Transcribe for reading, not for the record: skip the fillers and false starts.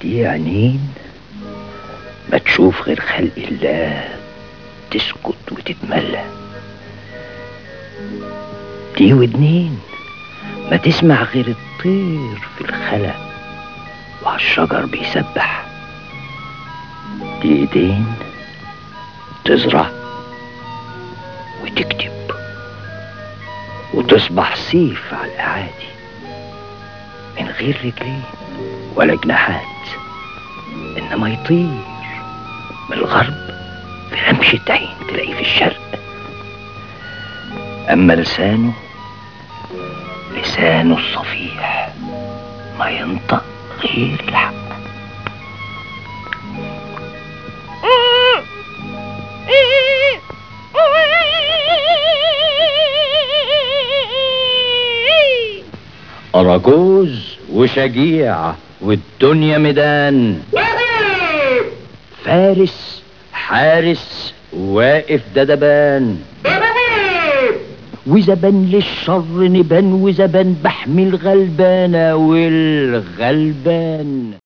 دي عينين ما تشوف غير خلق الله تسكت وتتملى. دي ودنين ما تسمع غير الطير في الخلا وعالشجر بيسبح. دي ايدين تزرع وتكتب وتصبح سيف على الاعادي من غير رجلين ولا جناحات، انما يطير من الغرب في رمشة عين تلاقيه في الشرق. اما لسانه الصفيح ما ينطق غير الحق. أراجوز وشجيع والدنيا ميدان، فارس حارس واقف دبان، وزبان للشر نبان، وزبان بحمي الغلبانة والغلبان.